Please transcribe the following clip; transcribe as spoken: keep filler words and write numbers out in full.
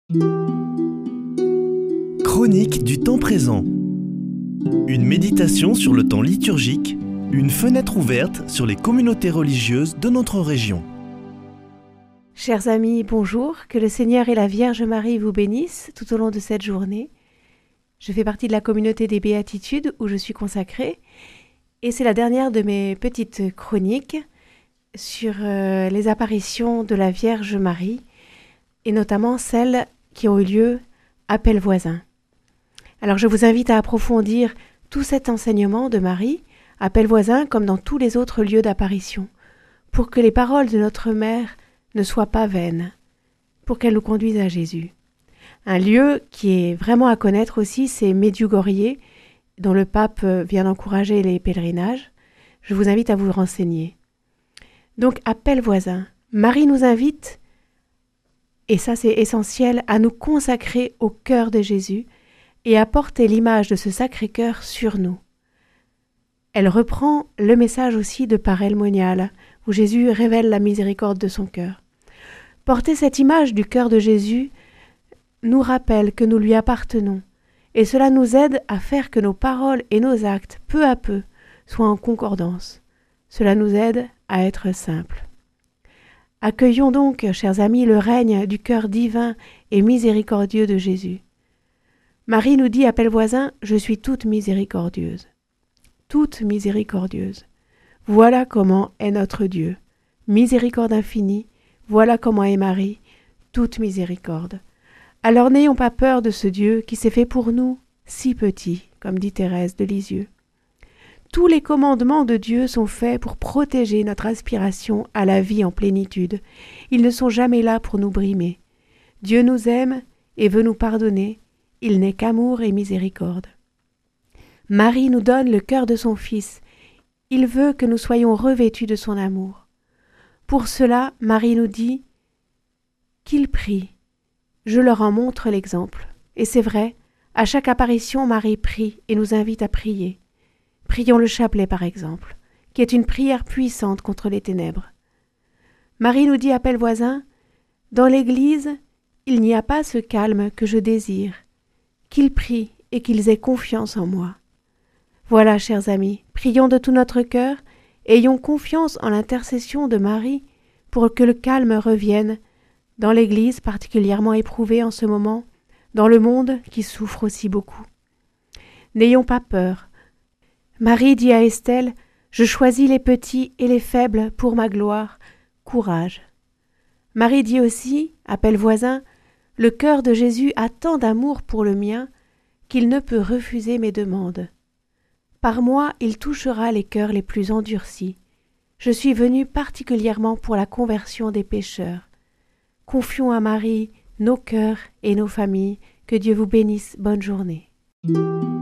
Chronique du temps présent. Une méditation sur le temps liturgique, une fenêtre ouverte sur les communautés religieuses de notre région. Chers amis, bonjour, que le Seigneur et la Vierge Marie vous bénissent tout au long de cette journée. Je fais partie de la communauté des Béatitudes où je suis consacrée et c'est la dernière de mes petites chroniques sur euh, les apparitions de la Vierge Marie et notamment celles qui ont eu lieu à Pellevoisin. Alors je vous invite à approfondir tout cet enseignement de Marie à Pellevoisin comme dans tous les autres lieux d'apparition pour que les paroles de notre Mère ne soient pas vaines, pour qu'elles nous conduisent à Jésus. Un lieu qui est vraiment à connaître aussi, c'est Medjugorje, dont le pape vient d'encourager les pèlerinages. Je vous invite à vous renseigner. Donc, à Pellevoisin, Marie nous invite, et ça c'est essentiel, à nous consacrer au cœur de Jésus et à porter l'image de ce Sacré-Cœur sur nous. Elle reprend le message aussi de Parel Monial, où Jésus révèle la miséricorde de son cœur. Porter cette image du cœur de Jésus nous rappelle que nous lui appartenons, et cela nous aide à faire que nos paroles et nos actes, peu à peu, soient en concordance. Cela nous aide à être simples. Accueillons donc, chers amis, le règne du cœur divin et miséricordieux de Jésus. Marie nous dit à Pellevoisin « Je suis toute miséricordieuse ». Toute miséricordieuse. Voilà comment est notre Dieu. Miséricorde infinie, voilà comment est Marie, toute miséricorde. Alors n'ayons pas peur de ce Dieu qui s'est fait pour nous si petit, comme dit Thérèse de Lisieux. Tous les commandements de Dieu sont faits pour protéger notre aspiration à la vie en plénitude. Ils ne sont jamais là pour nous brimer. Dieu nous aime et veut nous pardonner. Il n'est qu'amour et miséricorde. Marie nous donne le cœur de son Fils. Il veut que nous soyons revêtus de son amour. Pour cela, Marie nous dit qu'il prie. Je leur en montre l'exemple. Et c'est vrai, à chaque apparition, Marie prie et nous invite à prier. Prions le chapelet par exemple, qui est une prière puissante contre les ténèbres. Marie nous dit à Pellevoisin, dans l'Église, il n'y a pas ce calme que je désire, qu'ils prient et qu'ils aient confiance en moi. Voilà, chers amis, prions de tout notre cœur, ayons confiance en l'intercession de Marie pour que le calme revienne dans l'Église particulièrement éprouvée en ce moment, dans le monde qui souffre aussi beaucoup. N'ayons pas peur. Marie dit à Estelle, « Je choisis les petits et les faibles pour ma gloire. Courage. » Marie dit aussi, à Pellevoisin, « Le cœur de Jésus a tant d'amour pour le mien qu'il ne peut refuser mes demandes. Par moi, il touchera les cœurs les plus endurcis. Je suis venue particulièrement pour la conversion des pécheurs. Confions à Marie nos cœurs et nos familles. Que Dieu vous bénisse. Bonne journée.